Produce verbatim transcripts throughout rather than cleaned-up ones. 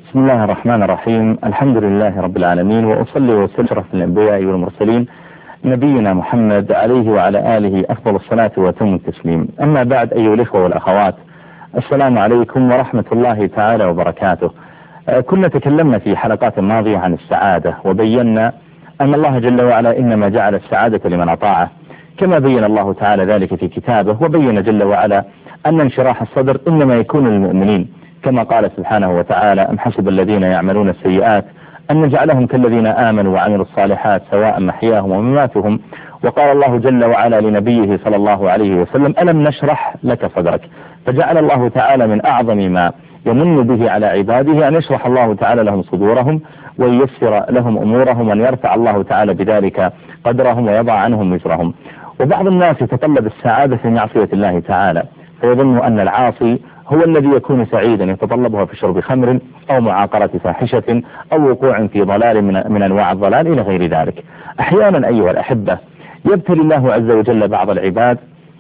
بسم الله الرحمن الرحيم. الحمد لله رب العالمين، وأصلي وأسلم على الأنبياء والمرسلين نبينا محمد عليه وعلى آله أفضل الصلاة وأتم التسليم. أما بعد، أيها الإخوة والأخوات، السلام عليكم ورحمة الله تعالى وبركاته. كنا تكلمنا في حلقات ماضية عن السعادة، وبينا أن الله جل وعلا إنما جعل السعادة لمن أطاعه، كما بين الله تعالى ذلك في كتابه، وبين جل وعلا أن انشراح الصدر إنما يكون للمؤمنين، كما قال سبحانه وتعالى: أم حسب الذين يعملون السيئات أن نجعلهم كالذين آمنوا وعملوا الصالحات سواء محياهم ومماتهم. وقال الله جل وعلا لنبيه صلى الله عليه وسلم: ألم نشرح لك صدرك. فجعل الله تعالى من أعظم ما يمن به على عباده أن يشرح الله تعالى لهم صدورهم وييسر لهم أمورهم، وأن يرفع الله تعالى بذلك قدرهم ويضع عنهم وزرهم. وبعض الناس يتطلب السعادة في معصية الله تعالى، فيظن أن العاصي هو الذي يكون سعيدا، يتطلبها في شرب خمر أو معاقرة فاحشة أو وقوع في ضلال من, من أنواع الضلال إلى غير ذلك. أحيانا أيها الأحبة يبتلي الله عز وجل بعض العباد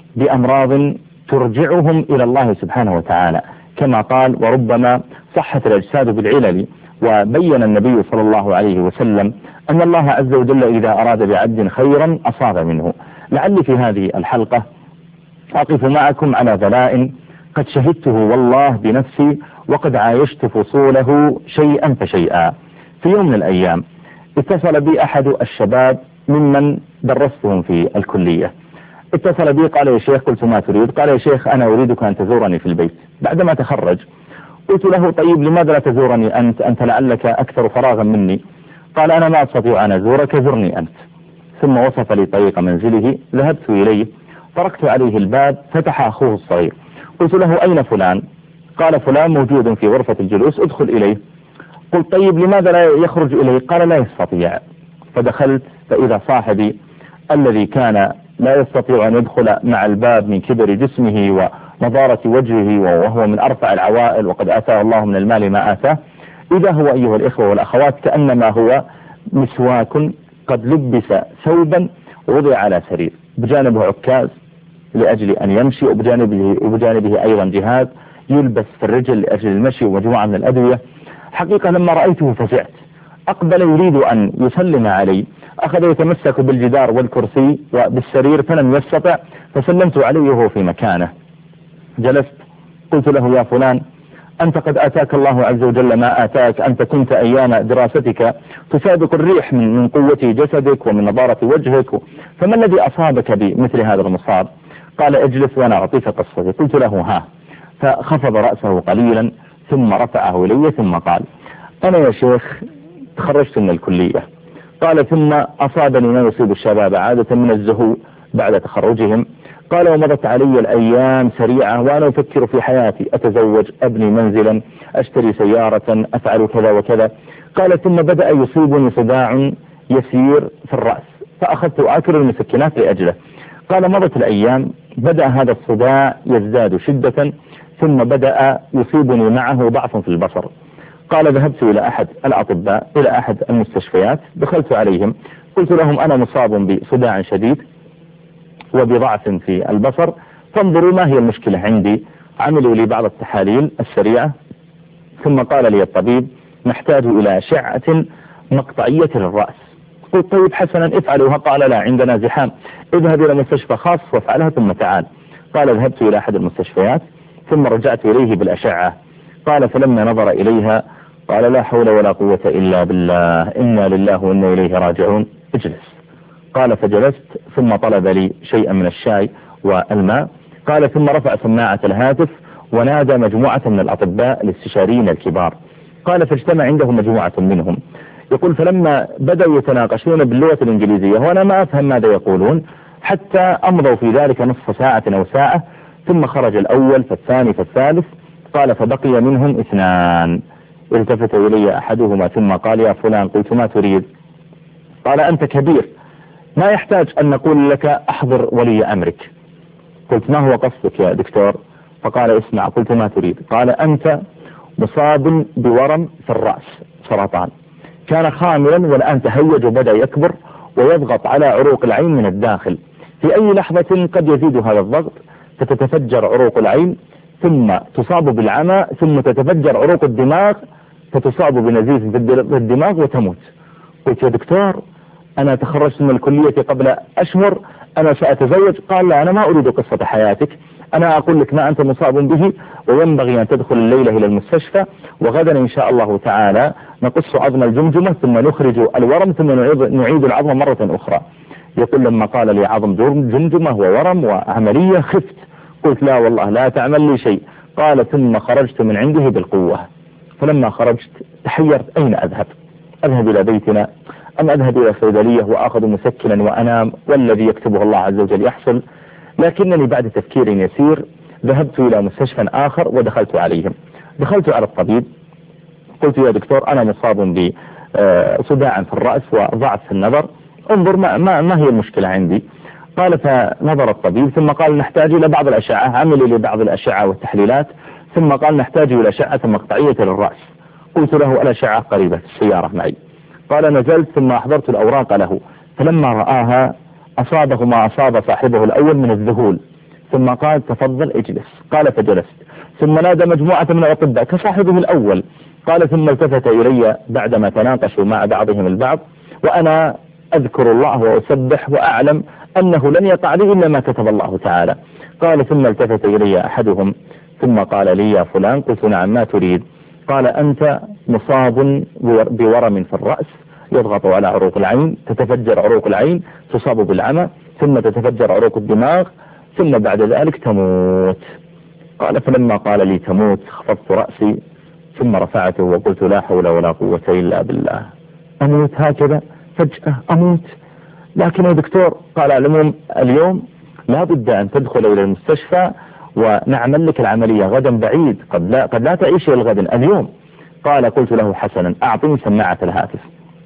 بأمراض ترجعهم إلى الله سبحانه وتعالى، كما قال: وربما صحت الأجساد بالعلل. وبين النبي صلى الله عليه وسلم أن الله عز وجل إذا أراد بعبد خيرا أصاب منه. لعلي في هذه الحلقة أقف معكم على بلاء قد شهدته والله بنفسي، وقد عايشت فصوله شيئا فشيئا. في يوم من الأيام اتصل بي أحد الشباب ممن درستهم في الكلية، اتصل بي قال: يا شيخ. قلت: ما تريد؟ قال: يا شيخ، أنا أريدك أن تزورني في البيت بعدما تخرج. قلت له: طيب، لماذا لا تزورني أنت؟ أنت لعلك أكثر فراغا مني. قال: أنا ما أستطيع أن أزورك، زرني أنت. ثم وصف لي طريق منزله، ذهبت إليه، طرقت عليه الباب، فتح أخوه الصغير. قلت له: أين فلان؟ قال: فلان موجود في غرفة الجلوس، ادخل إليه. قلت: طيب، لماذا لا يخرج إليه؟ قال: لا يستطيع. فدخلت فإذا صاحبي الذي كان لا يستطيع أن يدخل مع الباب من كبر جسمه ونضارة وجهه، وهو من أرفع العوائل وقد آتاه الله من المال ما آتاه، إذا هو أيها الإخوة والأخوات كأنما هو مسواك قد لبس ثوبا ووضع على سرير، بجانبه عكاز لأجل أن يمشي، وبجانبه, وبجانبه أيضا جهاز يلبس في الرجل لأجل المشي، ومجموعة من الأدوية. حقيقة لما رأيته فزعت. أقبل يريد أن يسلم علي، أخذ يتمسك بالجدار والكرسي وبالسرير فلم يستطع، فسلمت عليه وهو في مكانه. جلست، قلت له: يا فلان، أنت قد آتاك الله عز وجل ما آتاك، أنت كنت أيام دراستك تسابق الريح من, من قوة جسدك ومن نضارة وجهك، فما الذي أصابك بمثل هذا المصاب؟ قال: اجلس وأنا أعطيك قصتي. قلت له: ها. فخفض رأسه قليلا ثم رفعه إلي ثم قال: أنا يا شيخ تخرجت من الكلية. قال: ثم أصابني ما يصيب الشباب عادة من الزهو بعد تخرجهم. قال: ومضت علي الأيام سريعة وأنا أفكر في حياتي، أتزوج، أبني منزلا، أشتري سيارة، أفعل كذا وكذا. قال: ثم بدأ يصيبني صداع يسير في الرأس، فأخذت آكل المسكنات لأجله. قال: مضت الأيام، بدأ هذا الصداع يزداد شدة، ثم بدأ يصيبني معه ضعف في البصر. قال: ذهبت إلى أحد الأطباء، إلى أحد المستشفيات، دخلت عليهم، قلت لهم: أنا مصاب بصداع شديد وبضعف في البصر، فانظروا ما هي المشكلة عندي. عملوا لي بعض التحاليل السريعة، ثم قال لي الطبيب: نحتاج إلى أشعة مقطعية للرأس. قلت: طيب حسنا، افعلوها. قال: لا، عندنا زحام، اذهب إلى مستشفى خاص وافعلها ثم تعال. قال: ذهبت إلى أحد المستشفيات ثم رجعت إليه بالأشعة. قال: فلما نظر إليها قال: لا حول ولا قوة إلا بالله، إنا لله وإنا إليه راجعون، اجلس. قال: فجلست، ثم طلب لي شيئا من الشاي والماء. قال: ثم رفع سماعة الهاتف ونادى مجموعة من الأطباء الاستشاريين الكبار. قال: فاجتمع عنده مجموعة منهم. يقول: فلما بدأوا يتناقشون باللغة الإنجليزية وأنا ما أفهم ماذا يقولون، حتى أمضوا في ذلك نصف ساعة أو ساعة، ثم خرج الأول فالثاني فالثالث. قال: فبقي منهم اثنان. التفت إلي أحدهما ثم قال: يا فلان. قلت: ما تريد؟ قال: أنت كبير، ما يحتاج أن نقول لك أحضر ولي أمرك. قلت: ما هو قصدك يا دكتور؟ فقال: اسمع. قلت: ما تريد؟ قال: أنت مصاب بورم في الرأس، سرطان، كان خاملا والآن تهيج وبدأ يكبر ويضغط على عروق العين من الداخل. في أي لحظة قد يزيد هذا الضغط فتتفجر عروق العين، ثم تصاب بالعمى، ثم تتفجر عروق الدماغ، فتصاب بنزيف في الدماغ وتموت. قلت يا دكتور أنا تخرجت من الكلية قبل أشهر، أنا سأتزوج. قال لا، أنا ما أريد قصة حياتك، أنا أقول لك ما أنت مصاب به وينبغي أن تدخل الليلة إلى المستشفى، وغدا إن شاء الله تعالى نقص عظم الجمجمة ثم نخرج الورم ثم نعيد العظم مرة أخرى. يقول لما قال لي عظم جمجمة وورم وعملية خفت، قلت لا والله لا تعمل لي شيء. قال ثم خرجت من عنده بالقوة. فلما خرجت تحيرت أين أذهب؟ أذهب إلى بيتنا أم أذهب إلى صيدلية وأخذ مسكنا وأنام والذي يكتبه الله عز وجل يحصل؟ لكنني بعد تفكير يسير ذهبت إلى مستشفى آخر ودخلت عليهم. دخلت على الطبيب قلت يا دكتور أنا مصاب بصداع في الرأس وضعف في النظر، انظر ما, ما, ما هي المشكلة عندي. قال فنظر الطبيب ثم قال نحتاج إلى بعض الأشعة، عمل لي بعض الأشعة والتحليلات ثم قال نحتاج إلى أشعة مقطعية للرأس. قلت له الأشعة قريبة في السيارة معي. قال نزلت ثم أحضرت الأوراق له، فلما رآها أصابه ما أصاب صاحبه الأول من الذهول، ثم قال تفضل اجلس. قال فجلست، ثم نادى مجموعة من الأطباء كصاحبه الأول. قال ثم التفت إلي بعدما تناقشوا مع بعضهم البعض وأنا أذكر الله وأسبح وأعلم أنه لن يقع لي إلا ما كتب الله تعالى. قال ثم التفت إلي أحدهم ثم قال لي يا فلان. قلت نعم ما تريد؟ قال أنت مصاب بورم في الرأس يضغط على عروق العين، تتفجر عروق العين، تصاب بالعمى، ثم تتفجر عروق الدماغ، ثم بعد ذلك تموت. قال فلما قال لي تموت خفضت رأسي ثم رفعته وقلت لا حول ولا قوة إلا بالله. أموت هكذا فجأة أموت؟ لكن يا دكتور قال العموم اليوم لا بد أن تدخل إلى المستشفى ونعمل لك العملية غدا بعيد، قد لا, قد لا تعيش الغد اليوم. قال قلت له حسنا أعطني سماعة الهاتف.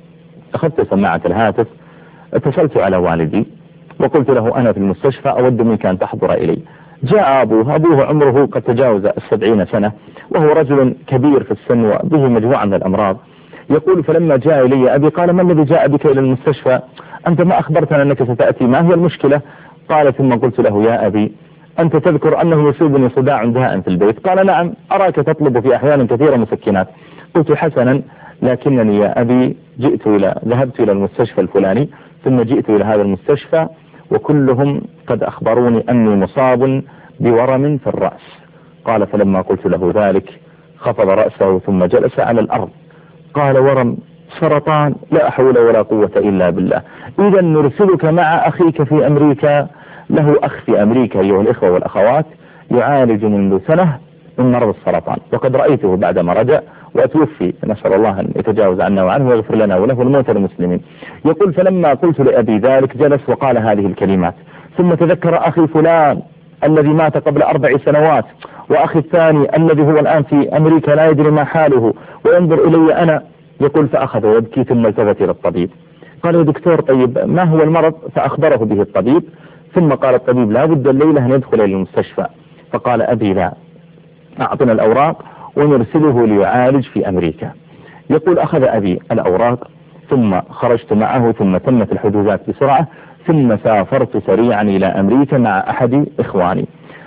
أخذت سماعة الهاتف، اتصلت على والدي وقلت له أنا في المستشفى أود منك أن تحضر إلي. جاء أبوه، أبوه عمره قد تجاوز السبعين سنة وهو رجل كبير في السن وبه مجموعة من الأمراض. يقول فلما جاء إلي أبي قال ما الذي جاء بك إلى المستشفى؟ أنت ما أخبرتنا أنك ستأتي، ما هي المشكلة؟ قال ثم قلت له يا أبي أنت تذكر أنه يصيبني صداع دائم في البيت. قال نعم أراك تطلب في أحيان كثيرة مسكنات. قلت حسنا لكنني يا أبي جئت إلى ذهبت إلى المستشفى الفلاني ثم جئت إلى هذا المستشفى وكلهم قد أخبروني أني مصاب بورم في الرأس. قال فلما قلت له ذلك خفض رأسه ثم جلس على الأرض. قال ورم سرطان؟ لا حول ولا قوة إلا بالله. إذا نرسلك مع أخيك في أمريكا، له أخ في أمريكا أيها الإخوة والأخوات يعالج منذ سنة من مرض السرطان، وقد رأيته بعدما رجع وأتوفي، نسأل الله أن يتجاوز عنا وعنه ويغفر لنا وله الموتى المسلمين. يقول فلما قلت لأبي ذلك جلس وقال هذه الكلمات، ثم تذكر أخي فلان الذي مات قبل أربع سنوات، وأخي الثاني الذي هو الآن في أمريكا لا يدري ما حاله وينظر إلي أنا. يقول فأخذ يبكي ثم التفت إلى الطبيب قال يا دكتور طيب ما هو المرض؟ فأخبره به الطبيب، ثم قال الطبيب لا بد الليلة أن يدخل إلى المستشفى. فقال أبي لا، أعطنا الأوراق ونرسله ليعالج في أمريكا. يقول أخذ أبي الأوراق ثم خرجت معه ثم تمت الحجوزات بسرعة ثم سافرت سريعا إلى أمريكا مع أحد إخواني.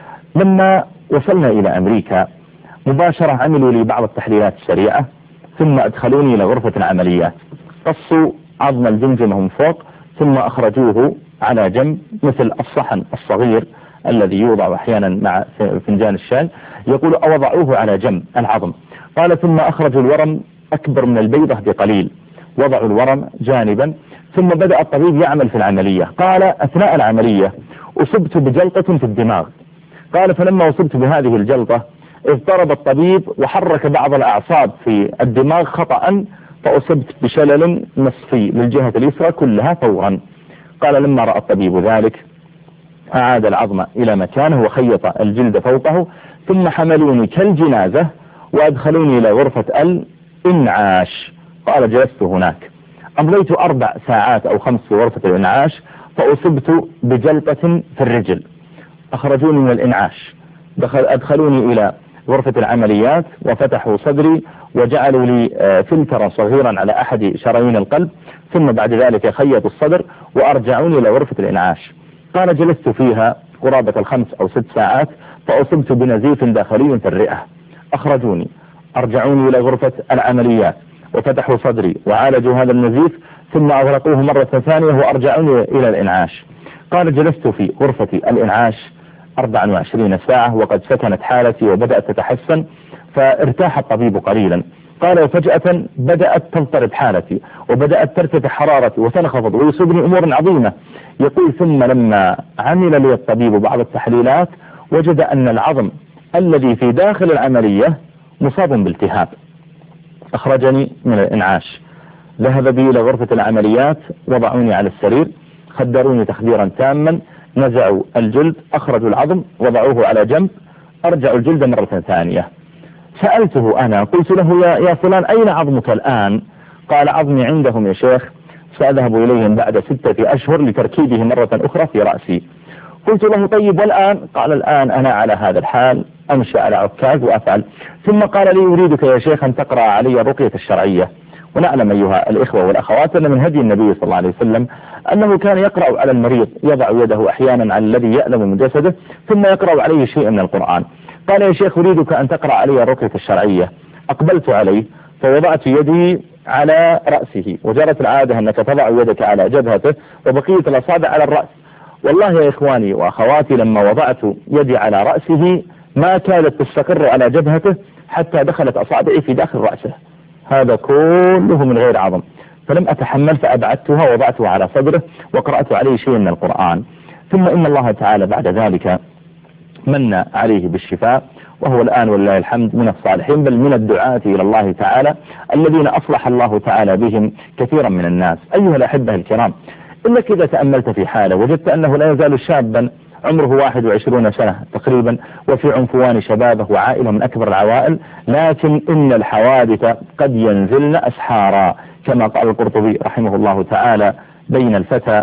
لما وصلنا إلى أمريكا مباشرة عملوا لي بعض التحليلات السريعة ثم أدخلوني إلى غرفة العمليات، قصوا عظم الجمجمة من فوق ثم أخرجوه على جنب مثل الصحن الصغير الذي يوضع أحيانا مع فنجان الشاي. يقول أوضعوه على جنب العظم. قال ثم أخرجوا الورم أكبر من البيضة بقليل، وضعوا الورم جانبا ثم بدأ الطبيب يعمل في العملية. قال أثناء العملية أصبت بجلطة في الدماغ. قال فلما أصبت بهذه الجلطة اضطرب الطبيب وحرك بعض الأعصاب في الدماغ خطأ فأصبت بشلل نصفي للجهة اليسرى كلها فورا. قال لما رأى الطبيب ذلك أعاد العظم إلى مكانه وخيط الجلد فوقه ثم حملوني كالجنازة وأدخلوني إلى غرفة الإنعاش. قال جلست هناك أمضيت أربع ساعات أو خمس في غرفة الإنعاش فأصبت بجلطة في الرجل. أخرجوني من الإنعاش، دخل أدخلوني إلى غرفة العمليات وفتحوا صدري وجعلوا لي فلترا صغيرا على أحد شرايين القلب ثم بعد ذلك خيطوا الصدر وأرجعوني إلى غرفة الإنعاش. قال جلست فيها قرابة الخمس أو ست ساعات فأصبت بنزيف داخلي في الرئة. أخرجوني أرجعوني إلى غرفة العمليات وفتحوا صدري وعالجوا هذا النزيف ثم أغلقوه مرة ثانية وأرجعوني إلى الإنعاش. قال جلست في غرفة الإنعاش أربعة وعشرين ساعة وقد سكنت حالتي وبدأت تتحسن، فارتاح الطبيب قليلا. قال وفجأة بدأت تضطرب حالتي وبدأت ترتفع حرارتي وتنخفض ويصيبني أمور عظيمة. يقول ثم لما عمل لي الطبيب بعض التحليلات وجد أن العظم الذي في داخل العملية مصاب بالتهاب. أخرجني من الإنعاش، ذهب بي إلى غرفة العمليات، وضعوني على السرير، خدروني تخديرا تاما، نزعوا الجلد، أخرجوا العظم، وضعوه على جنب، أرجعوا الجلد مرة ثانية. سألته أنا قلت له يا, يا فلان أين عظمك الآن؟ قال عظمي عندهم يا شيخ، سأذهب إليهم بعد ستة أشهر لتركيبه مرة أخرى في رأسي. قلت له طيب والآن؟ قال الآن أنا على هذا الحال أمشي على عكاز وأفعل. ثم قال لي أريدك يا شيخ أن تقرأ علي الرقية الشرعية. ونعلم أيها الإخوة والأخوات أن من هدي النبي صلى الله عليه وسلم أنه كان يقرأ على المريض، يضع يده أحيانا على الذي يألم من جسده ثم يقرأ عليه شيئا من القرآن. قال يا شيخ أريدك أن تقرأ علي الرقية الشرعية. أقبلت عليه فوضعت يدي على رأسه، وجرت العادة أنك تضع يدك على جبهته وبقية الأصابع على الرأس. والله يا إخواني وأخواتي لما وضعت يدي على رأسه ما كادت تستقر على جبهته حتى دخلت أصابعي في داخل رأسه، هذا كله من غير عظم. فلم أتحمل فأبعدتها ووضعتها على صدره وقرأت عليه شيء من القرآن. ثم إن الله تعالى بعد ذلك من عليه بالشفاء، وهو الآن والله الحمد من الصالحين، بل من الدعاة إلى الله تعالى الذين أصلح الله تعالى بهم كثيرا من الناس. أيها الأحبة الكرام، إنك إذا تأملت في حاله وجدت أنه لا يزال شابا عمره واحد وعشرون سنة تقريبا، وفي عنفوان شبابه وعائلة من أكبر العوائل، لكن إن الحوادث قد ينزلن أسحارا، كما قال القرطبي رحمه الله تعالى: بين الفتى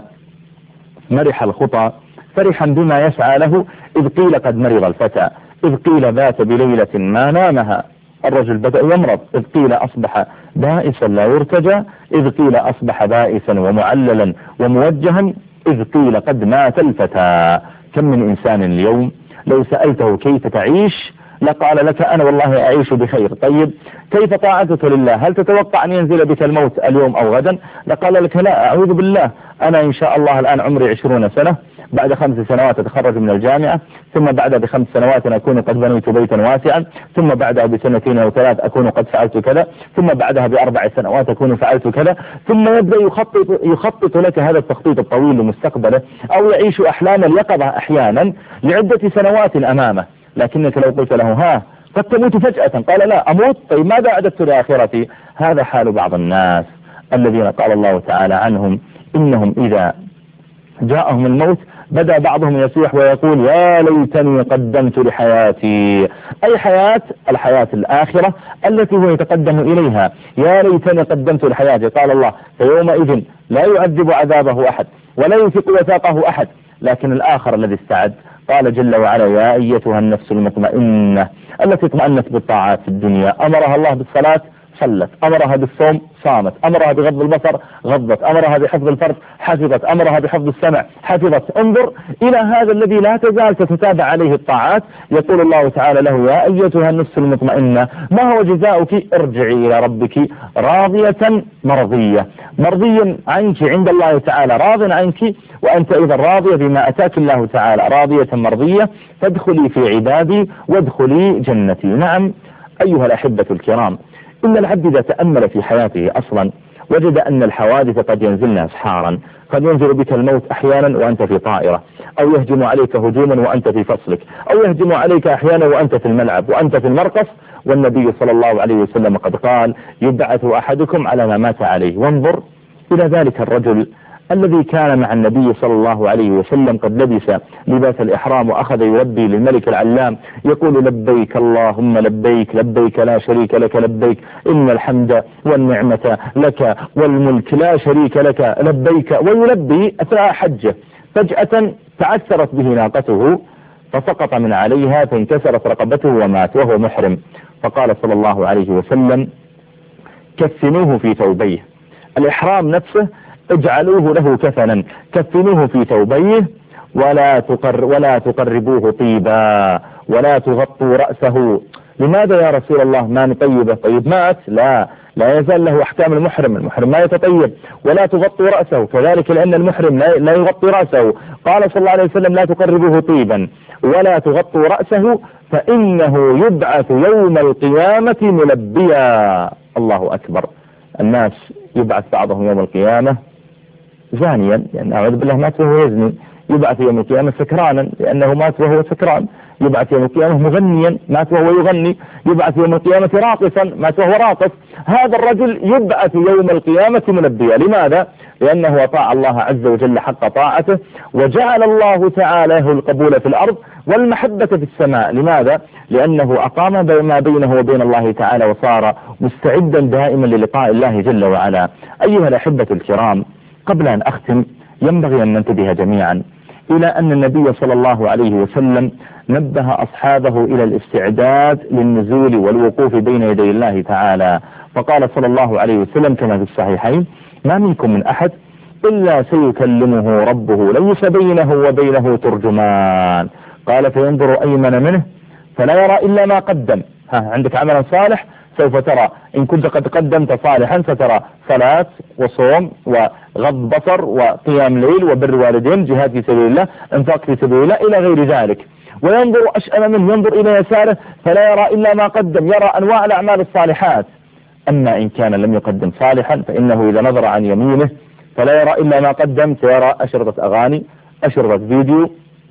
مرح الخطى فرحا بما يسعى له، إذ قيل قد مرض الفتى، إذ قيل بات بليلة ما نامها، الرجل بدأ يمرض، إذ قيل أصبح بائسا لا يرتجى، إذ قيل أصبح بائسا ومعللا وموجها، إذ قيل قد مات الفتى. كم من إنسان اليوم لو سألته كيف تعيش لقال لك أنا والله أعيش بخير. طيب كيف طاعتك لله؟ هل تتوقع أن ينزل بك الموت اليوم أو غدا؟ لقال لك لا، أعوذ بالله، أنا إن شاء الله الآن عمري عشرون سنة، بعد خمس سنوات أتخرج من الجامعة، ثم بعد بخمس سنوات أكون قد بنيت بيتا واسعا، ثم بعدها بسنتين أو ثلاث أكون قد فعلت كذا، ثم بعدها بأربع سنوات أكون فعلت كذا، ثم يبدأ يخطط, يخطط لك هذا التخطيط الطويل لمستقبله، أو يعيش أحلام اليقظة أحيانا لعدة سنوات أمامه. لكنك لو قلت له ها قد تموت فجأة، قال لا أموت، طيب ماذا أعددت لآخرتي؟ هذا حال بعض الناس الذين قال الله تعالى عنهم إنهم إذا جاءهم الموت بدأ بعضهم يصيح ويقول يا ليتني قدمت لحياتي، أي حياة؟ الحياة الآخرة التي هو يتقدم إليها. يا ليتني قدمت لحياتي، قال الله فيومئذ لا يعذب عذابه أحد ولا يثق وثاقه أحد. لكن الآخر الذي استعد قال جل وعلا يا أيتها النفس المطمئنة التي اطمأنت بالطاعات في الدنيا، أمرها الله بالصلاة صلت، أمرها بالصوم صامت، أمرها بغض البصر غضت، أمرها بحفظ الفرج حفظت، أمرها بحفظ السمع حفظت. انظر إلى هذا الذي لا تزال تتتابع عليه الطاعات. يقول الله تعالى له يا أيتها النفس المطمئنة ما هو جزاؤك؟ ارجعي إلى ربك راضية مرضية، مرضيا عنك عند الله تعالى، راض عنك، وأنت إذا راضية بما أتاك الله تعالى راضية مرضية، فادخلي في عبادي وادخلي جنتي. نعم أيها الأحبة الكرام، إن العبد إذا تأمل في حياته أصلا وجد أن الحوادث قد ينزلن أسحارا، قد ينزل بك الموت أحيانا وأنت في طائرة، أو يهجم عليك هجوما وأنت في فصلك، أو يهجم عليك أحيانا وأنت في الملعب وأنت في المرقص. والنبي صلى الله عليه وسلم قد قال يبعث أحدكم على ما مات عليه. وانظر إلى ذلك الرجل الذي كان مع النبي صلى الله عليه وسلم قد لبس لباس الإحرام وأخذ يلبي للملك العلام يقول لبيك اللهم لبيك لبيك لا شريك لك لبيك إن الحمد والنعمة لك والملك لا شريك لك لبيك، ويلبي أثناء حجه. فجأة تعثرت به ناقته فسقط من عليها فانكسرت رقبته ومات وهو محرم. فقال صلى الله عليه وسلم كفنوه في ثوبيه، الإحرام نفسه اجعلوه له كفنا، كفنوه في ثوبيه ولا تقر ولا تقربوه طيبا ولا تغطوا رأسه لماذا يا رسول الله ما نطيبه؟ طيب مات؟ لا لا يزال له أحكام المحرم، المحرم ما يتطيب. ولا تغطي رأسه كذلك لأن المحرم لا يغطي رأسه. قال صلى الله عليه وسلم لا تقربه طيبا ولا تغطوا رأسه فإنه يبعث يوم القيامة ملبيا. الله أكبر. الناس يبعث بعضهم يوم القيامة زانيا لأن أعوذ بالله مات وهو يزني، يبعث يوم القيامة سكرانا لأنه مات وهو سكران، يبعث يوم القيامة مغنيا مات وهو يغني، يبعث يوم القيامة راقصا مات وهو راقص. هذا الرجل يبعث يوم القيامة ملبيا. لماذا؟ لأنه أطاع الله عز وجل حق طاعته وجعل الله تعالى له القبول في الأرض والمحبة في السماء. لماذا؟ لأنه أقام ما بينه وبين الله تعالى وصار مستعدا دائما للقاء الله جل وعلا. أيها الأحبة الكرام، قبل أن أختم ينبغي أن ننتبه جميعا إلى أن النبي صلى الله عليه وسلم نبه أصحابه إلى الاستعداد للنزول والوقوف بين يدي الله تعالى، فقال صلى الله عليه وسلم كما في الصحيحين ما منكم من أحد إلا سيكلمه ربه ليس بينه وبينه ترجمان. قال فينظر أيمن منه فلا يرى إلا ما قدم. ها عندك عملا صالح سوف ترى، إن كنت قد قدمت صالحا سترى صلاة وصوم وغض بصر وقيام ليل وبر والدين، جهاد في سبيل الله، انفاق في سبيل الله إلى غير ذلك. وينظر أشأم منه ينظر إلى يساره فلا يرى إلا ما قدم، يرى أنواع الأعمال الصالحات. أما إن كان لم يقدم صالحا فإنه إذا نظر عن يمينه فلا يرى إلا ما قدم، سيرى أشرطة أغاني، أشرطة فيديو،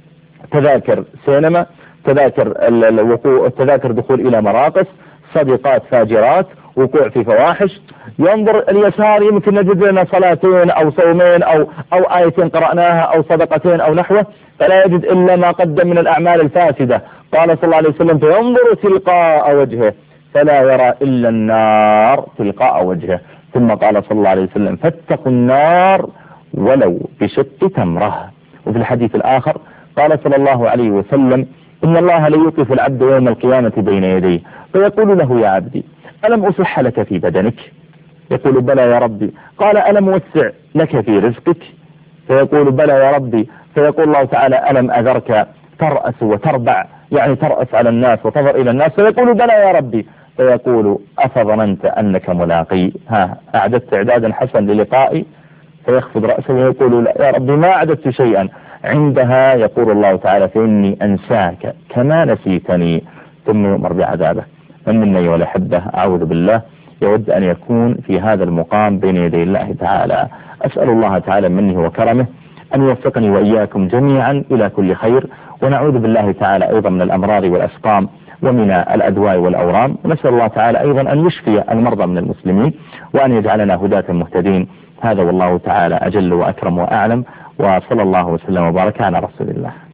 تذاكر سينما، تذاكر الوقوع، تذاكر دخول إلى مراقص، صديقات فاجرات، وقوع في فواحش. ينظر اليسار يمكن نجد لنا صلاتين أو صومين أو أو آيتين قرأناها أو صدقتين أو نحوه، فلا يجد إلا ما قدم من الأعمال الفاسدة. قال صلى الله عليه وسلم فينظر تلقاء وجهه فلا يرى إلا النار تلقاء وجهه. ثم قال صلى الله عليه وسلم فاتقوا النار ولو بشق تمرة. وفي الحديث الآخر قال صلى الله عليه وسلم إن الله ليوقف العبد يوم القيامة بين يديه فيقول له يا عبدي ألم أصح لك في بدنك؟ يقول بلى يا ربي. قال ألم أوسع لك في رزقك؟ فيقول بلى يا ربي. فيقول الله تعالى ألم أذرك ترأس وتربع، يعني ترأس على الناس وتنظر إلى الناس؟ فيقول بلى يا ربي. فيقول أفظننت أنك ملاقي؟ ها أعددت إعدادا حسن للقائي؟ فيخفض رأسه ويقول لا يا ربي ما أعددت شيئا. عندها يقول الله تعالى فإني أنساك كما نسيتني، ثم يؤمر بعذابه. من منا أيها الأحبة أعوذ بالله يود أن يكون في هذا المقام بين يدي الله تعالى. أسأل الله تعالى منه وكرمه أن يوفقني وإياكم جميعا إلى كل خير، ونعوذ بالله تعالى أيضا من الأمراض والأسقام ومن الأدواء والأورام، ونسأل الله تعالى أيضا أن يشفي المرضى من المسلمين وأن يجعلنا هداة مهتدين. هذا والله تعالى أجل وأكرم وأعلم، وصلى الله وسلم وبارك على رسول الله.